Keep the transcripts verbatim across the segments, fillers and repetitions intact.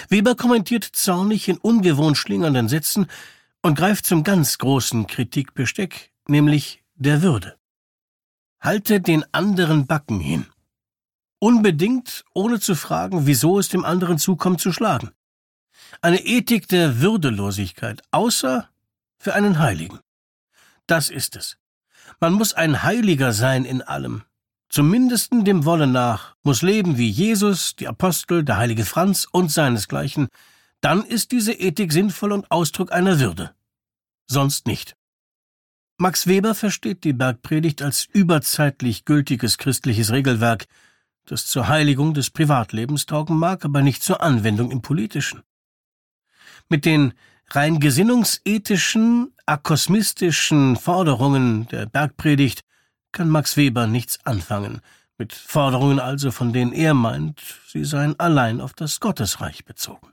Weber kommentiert zornig in ungewohnt schlingernden Sätzen und greift zum ganz großen Kritikbesteck, nämlich der Würde. Halte den anderen Backen hin. Unbedingt, ohne zu fragen, wieso es dem anderen zukommt zu schlagen. Eine Ethik der Würdelosigkeit, außer für einen Heiligen. Das ist es. Man muss ein Heiliger sein in allem. Zum Mindesten dem Wollen nach, muss leben wie Jesus, die Apostel, der heilige Franz und seinesgleichen. Dann ist diese Ethik sinnvoll und Ausdruck einer Würde. Sonst nicht. Max Weber versteht die Bergpredigt als überzeitlich gültiges christliches Regelwerk, das zur Heiligung des Privatlebens taugen mag, aber nicht zur Anwendung im Politischen. Mit den rein gesinnungsethischen, akosmistischen Forderungen der Bergpredigt kann Max Weber nichts anfangen, mit Forderungen also, von denen er meint, sie seien allein auf das Gottesreich bezogen.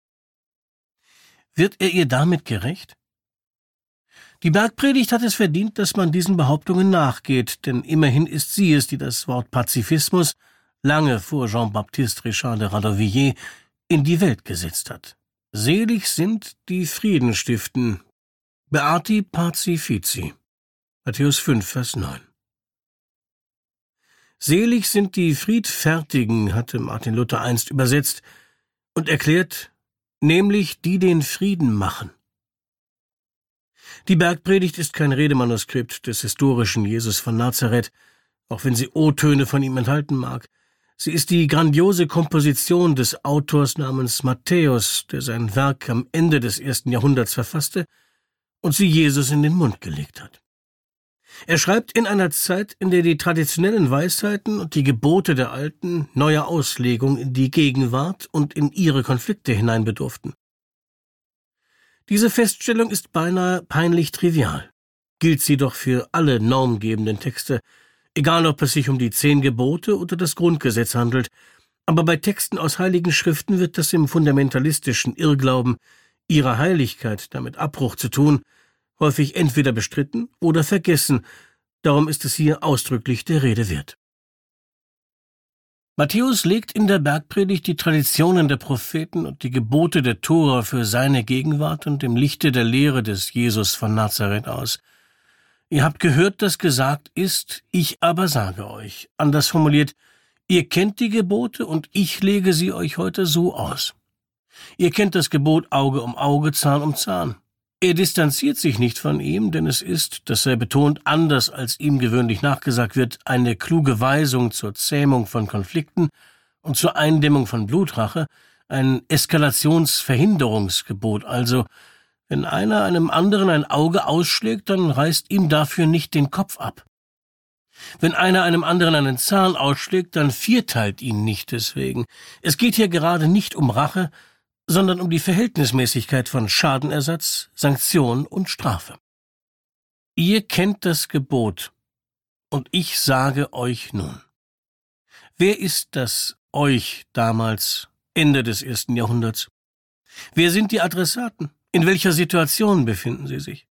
Wird er ihr damit gerecht? Die Bergpredigt hat es verdient, dass man diesen Behauptungen nachgeht, denn immerhin ist sie es, die das Wort Pazifismus, lange vor Jean-Baptiste Richard de Radovilliers, in die Welt gesetzt hat. Selig sind, die Frieden stiften. Beati pacifici. Matthäus fünf, Vers neun. Selig sind die Friedfertigen, hatte Martin Luther einst übersetzt und erklärt, nämlich die den Frieden machen. Die Bergpredigt ist kein Redemanuskript des historischen Jesus von Nazareth, auch wenn sie O-Töne von ihm enthalten mag. Sie ist die grandiose Komposition des Autors namens Matthäus, der sein Werk am Ende des ersten Jahrhunderts verfasste und sie Jesus in den Mund gelegt hat. Er schreibt in einer Zeit, in der die traditionellen Weisheiten und die Gebote der Alten neuer Auslegung in die Gegenwart und in ihre Konflikte hinein bedurften. Diese Feststellung ist beinahe peinlich trivial, gilt sie doch für alle normgebenden Texte, egal ob es sich um die zehn Gebote oder das Grundgesetz handelt, aber bei Texten aus heiligen Schriften wird das im fundamentalistischen Irrglauben, ihrer Heiligkeit damit Abbruch zu tun, häufig entweder bestritten oder vergessen, darum ist es hier ausdrücklich der Rede wert. Matthäus legt in der Bergpredigt die Traditionen der Propheten und die Gebote der Tora für seine Gegenwart und im Lichte der Lehre des Jesus von Nazareth aus. Ihr habt gehört, dass gesagt ist, ich aber sage euch. Anders formuliert, ihr kennt die Gebote und ich lege sie euch heute so aus. Ihr kennt das Gebot Auge um Auge, Zahn um Zahn. Er distanziert sich nicht von ihm, denn es ist, das sei betont, anders als ihm gewöhnlich nachgesagt wird, eine kluge Weisung zur Zähmung von Konflikten und zur Eindämmung von Blutrache, ein Eskalationsverhinderungsgebot, also wenn einer einem anderen ein Auge ausschlägt, dann reißt ihm dafür nicht den Kopf ab. Wenn einer einem anderen einen Zahn ausschlägt, dann vierteilt ihn nicht deswegen. Es geht hier gerade nicht um Rache, sondern um die Verhältnismäßigkeit von Schadenersatz, Sanktion und Strafe. Ihr kennt das Gebot, und ich sage euch nun. Wer ist das euch damals, Ende des ersten Jahrhunderts? Wer sind die Adressaten? In welcher Situation befinden sie sich?